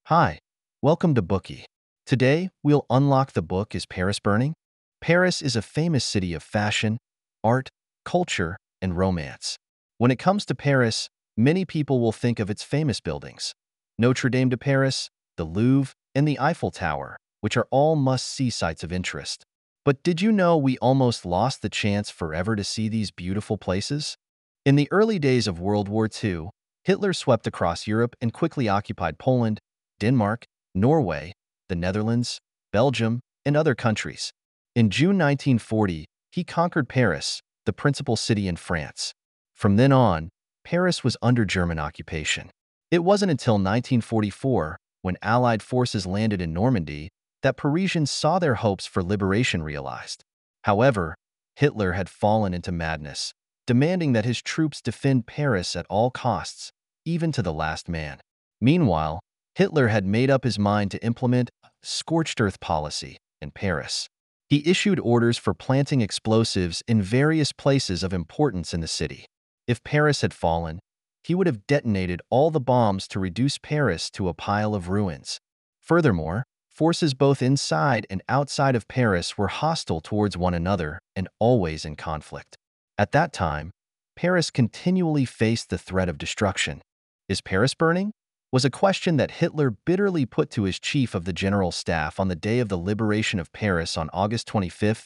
Hi, welcome to Bookie. Today, we'll unlock the book Is Paris Burning? Paris is a famous city of fashion, art, culture, and romance. When it comes to Paris, many people will think of its famous buildings. Notre Dame de Paris, the Louvre, and the Eiffel Tower, which are all must-see sites of interest. But did you know we almost lost the chance forever to see these beautiful places? In the early days of World War II, Hitler swept across Europe and quickly occupied Poland, Denmark, Norway, the Netherlands, Belgium, and other countries. In June 1940, he conquered Paris, the principal city in France. From then on, Paris was under German occupation. It wasn't until 1944, when Allied forces landed in Normandy, that Parisians saw their hopes for liberation realized. However, Hitler had fallen into madness, demanding that his troops defend Paris at all costs, even to the last man. Meanwhile, Hitler had made up his mind to implement a scorched earth policy in Paris. He issued orders for planting explosives in various places of importance in the city. If Paris had fallen, he would have detonated all the bombs to reduce Paris to a pile of ruins. Furthermore, forces both inside and outside of Paris were hostile towards one another and always in conflict. At that time, Paris continually faced the threat of destruction. Is Paris burning? Was a question that Hitler bitterly put to his chief of the general staff on the day of the liberation of Paris on August 25,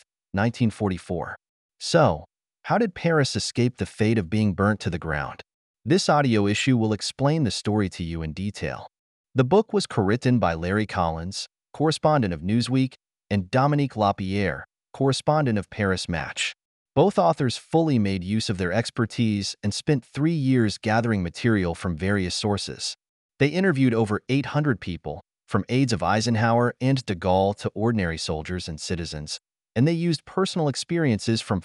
1944. So, how did Paris escape the fate of being burnt to the ground? This audio issue will explain the story to you in detail. The book was co-written by Larry Collins, correspondent of Newsweek, and Dominique Lapierre, correspondent of Paris Match. Both authors fully made use of their expertise and spent 3 years gathering material from various sources. They interviewed over 800 people, from aides of Eisenhower and de Gaulle to ordinary soldiers and citizens, and they used personal experiences from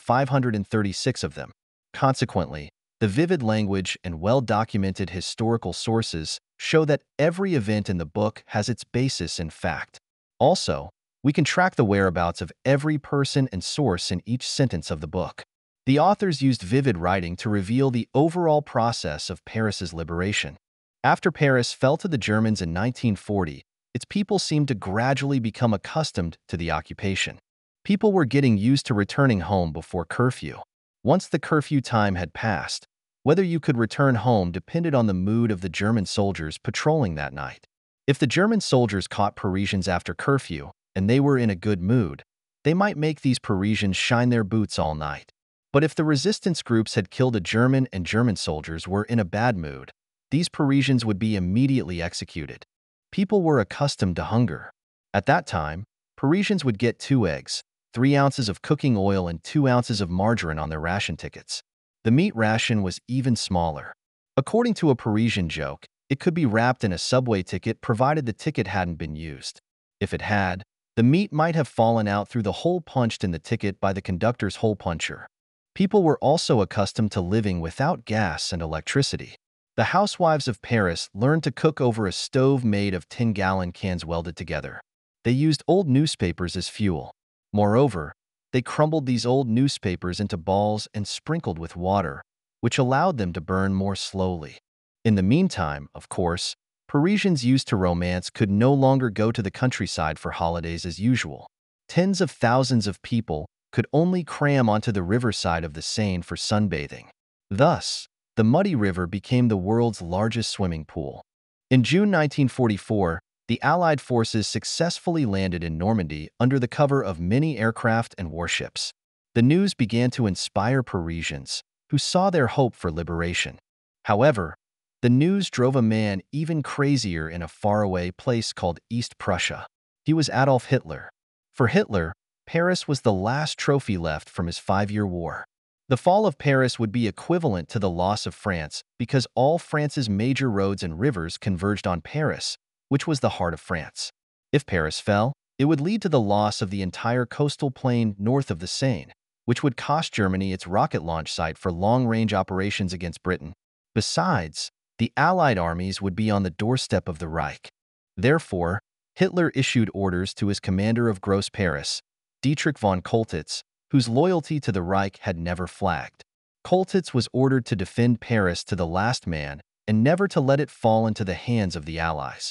536 of them. Consequently, the vivid language and well-documented historical sources show that every event in the book has its basis in fact. Also, we can track the whereabouts of every person and source in each sentence of the book. The authors used vivid writing to reveal the overall process of Paris's liberation. After Paris fell to the Germans in 1940, its people seemed to gradually become accustomed to the occupation. People were getting used to returning home before curfew. Once the curfew time had passed, whether you could return home depended on the mood of the German soldiers patrolling that night. If the German soldiers caught Parisians after curfew, and they were in a good mood, they might make these Parisians shine their boots all night. But if the resistance groups had killed a German and German soldiers were in a bad mood, these Parisians would be immediately executed. People were accustomed to hunger. At that time, Parisians would get 2 eggs, 3 ounces of cooking oil, and 2 ounces of margarine on their ration tickets. The meat ration was even smaller. According to a Parisian joke, it could be wrapped in a subway ticket provided the ticket hadn't been used. If it had, the meat might have fallen out through the hole punched in the ticket by the conductor's hole puncher. People were also accustomed to living without gas and electricity. The housewives of Paris learned to cook over a stove made of 10-gallon cans welded together. They used old newspapers as fuel. Moreover, they crumbled these old newspapers into balls and sprinkled with water, which allowed them to burn more slowly. In the meantime, of course, Parisians used to romance could no longer go to the countryside for holidays as usual. Tens of thousands of people could only cram onto the riverside of the Seine for sunbathing. Thus, the muddy river became the world's largest swimming pool. In June 1944, the Allied forces successfully landed in Normandy under the cover of many aircraft and warships. The news began to inspire Parisians, who saw their hope for liberation. However, the news drove a man even crazier in a faraway place called East Prussia. He was Adolf Hitler. For Hitler, Paris was the last trophy left from his 5-year war. The fall of Paris would be equivalent to the loss of France because all France's major roads and rivers converged on Paris, which was the heart of France. If Paris fell, it would lead to the loss of the entire coastal plain north of the Seine, which would cost Germany its rocket launch site for long-range operations against Britain. Besides, the Allied armies would be on the doorstep of the Reich. Therefore, Hitler issued orders to his commander of Gross Paris, Dietrich von Colditz, whose loyalty to the Reich had never flagged. Colditz was ordered to defend Paris to the last man and never to let it fall into the hands of the Allies.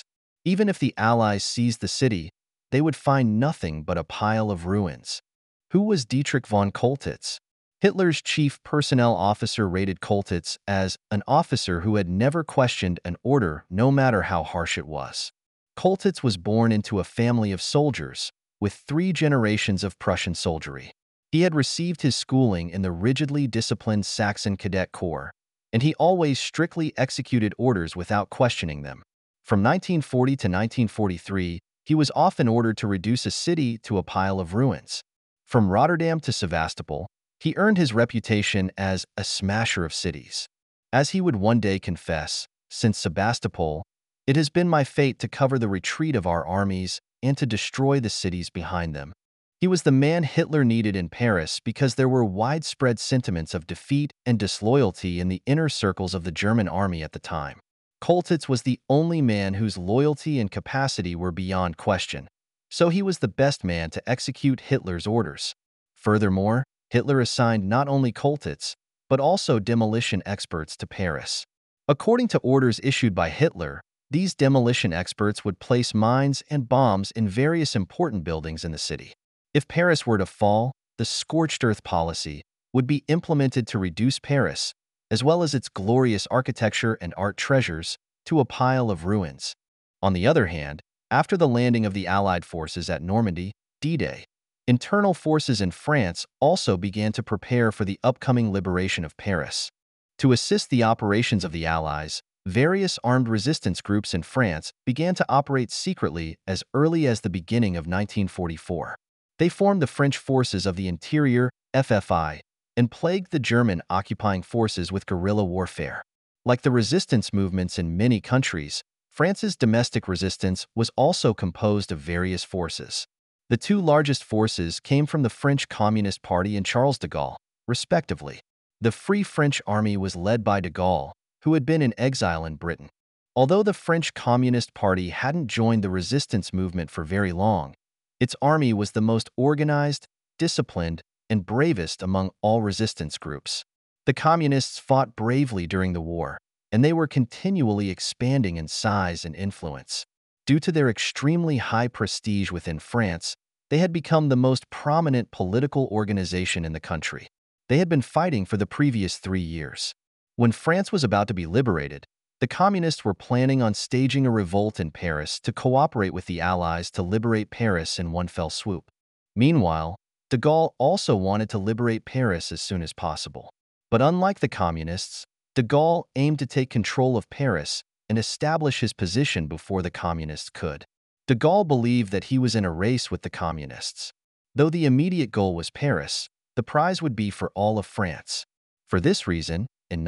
Even if the Allies seized the city, they would find nothing but a pile of ruins. Who was Dietrich von Koltitz? Hitler's chief personnel officer rated Koltitz as an officer who had never questioned an order no matter how harsh it was. Koltitz was born into a family of soldiers, with 3 generations of Prussian soldiery. He had received his schooling in the rigidly disciplined Saxon Cadet Corps, and he always strictly executed orders without questioning them. From 1940 to 1943, he was often ordered to reduce a city to a pile of ruins. From Rotterdam to Sevastopol, he earned his reputation as a smasher of cities. As he would one day confess, since Sebastopol, it has been my fate to cover the retreat of our armies and to destroy the cities behind them. He was the man Hitler needed in Paris because there were widespread sentiments of defeat and disloyalty in the inner circles of the German army at the time. Koltitz was the only man whose loyalty and capacity were beyond question, so he was the best man to execute Hitler's orders. Furthermore, Hitler assigned not only Koltitz, but also demolition experts to Paris. According to orders issued by Hitler, these demolition experts would place mines and bombs in various important buildings in the city. If Paris were to fall, the scorched earth policy would be implemented to reduce Paris, as well as its glorious architecture and art treasures, to a pile of ruins. On the other hand, after the landing of the Allied forces at Normandy, D-Day, internal forces in France also began to prepare for the upcoming liberation of Paris. To assist the operations of the Allies, various armed resistance groups in France began to operate secretly as early as the beginning of 1944. They formed the French Forces of the Interior, FFI, and plagued the German occupying forces with guerrilla warfare. Like the resistance movements in many countries, France's domestic resistance was also composed of various forces. The 2 largest forces came from the French Communist Party and Charles de Gaulle, respectively. The Free French Army was led by de Gaulle, who had been in exile in Britain. Although the French Communist Party hadn't joined the resistance movement for very long, its army was the most organized, disciplined, and bravest among all resistance groups. The Communists fought bravely during the war, and they were continually expanding in size and influence. Due to their extremely high prestige within France, they had become the most prominent political organization in the country. They had been fighting for the previous 3 years. When France was about to be liberated, the Communists were planning on staging a revolt in Paris to cooperate with the Allies to liberate Paris in one fell swoop. Meanwhile, de Gaulle also wanted to liberate Paris as soon as possible. But unlike the Communists, de Gaulle aimed to take control of Paris and establish his position before the Communists could. De Gaulle believed that he was in a race with the Communists. Though the immediate goal was Paris, the prize would be for all of France. For this reason, in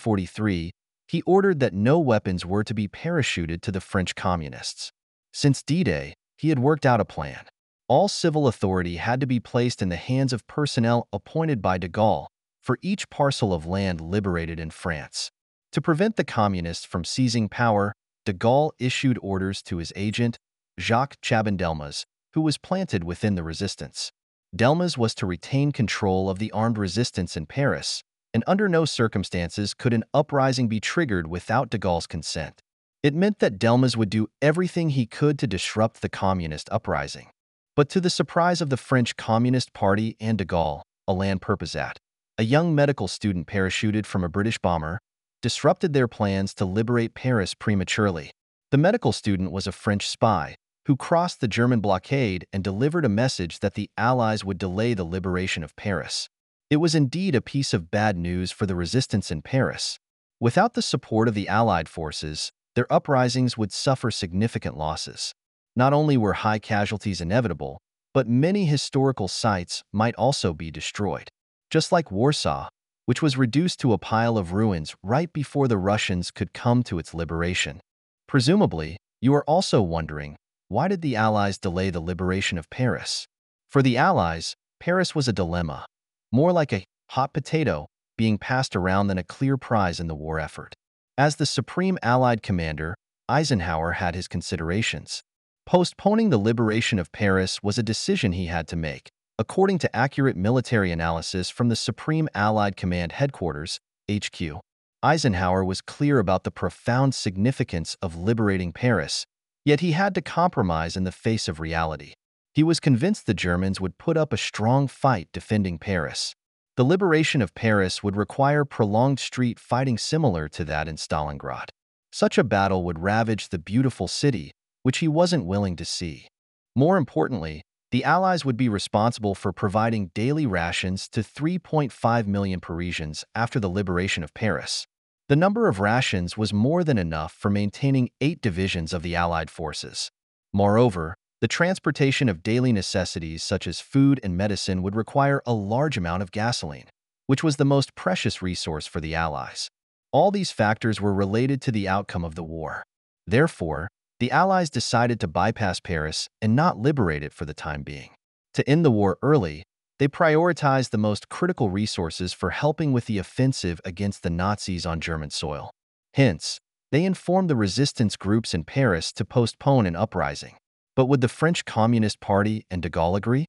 1943, he ordered that no weapons were to be parachuted to the French Communists. Since D-Day, he had worked out a plan. All civil authority had to be placed in the hands of personnel appointed by de Gaulle for each parcel of land liberated in France. To prevent the Communists from seizing power, de Gaulle issued orders to his agent, Jacques Chaban-Delmas, who was planted within the resistance. Delmas was to retain control of the armed resistance in Paris, and under no circumstances could an uprising be triggered without de Gaulle's consent. It meant that Delmas would do everything he could to disrupt the communist uprising. But to the surprise of the French Communist Party and de Gaulle, Alain Perpezat, a young medical student parachuted from a British bomber, disrupted their plans to liberate Paris prematurely. The medical student was a French spy who crossed the German blockade and delivered a message that the Allies would delay the liberation of Paris. It was indeed a piece of bad news for the resistance in Paris. Without the support of the Allied forces, their uprisings would suffer significant losses. Not only were high casualties inevitable, but many historical sites might also be destroyed. Just like Warsaw, which was reduced to a pile of ruins right before the Russians could come to its liberation. Presumably, you are also wondering, why did the Allies delay the liberation of Paris? For the Allies, Paris was a dilemma, more like a hot potato being passed around than a clear prize in the war effort. As the supreme Allied commander, Eisenhower had his considerations. Postponing the liberation of Paris was a decision he had to make, according to accurate military analysis from the Supreme Allied Command Headquarters, HQ. Eisenhower was clear about the profound significance of liberating Paris, Yet he had to compromise in the face of reality. He was convinced the Germans would put up a strong fight defending Paris. The liberation of Paris would require prolonged street fighting similar to that in Stalingrad. Such a battle would ravage the beautiful city, which he wasn't willing to see. More importantly, the Allies would be responsible for providing daily rations to 3.5 million Parisians after the liberation of Paris. The number of rations was more than enough for maintaining 8 divisions of the Allied forces. Moreover, the transportation of daily necessities such as food and medicine would require a large amount of gasoline, which was the most precious resource for the Allies. All these factors were related to the outcome of the war. Therefore, the Allies decided to bypass Paris and not liberate it for the time being. To end the war early, they prioritized the most critical resources for helping with the offensive against the Nazis on German soil. Hence, they informed the resistance groups in Paris to postpone an uprising. But would the French Communist Party and de Gaulle agree?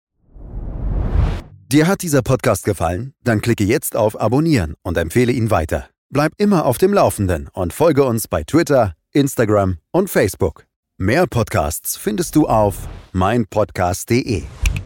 Dir hat dieser Podcast gefallen? Dann klicke jetzt auf Abonnieren und empfehle ihn weiter. Bleib immer auf dem Laufenden und folge uns bei Twitter, Instagram und Facebook. Mehr Podcasts findest du auf meinpodcast.de.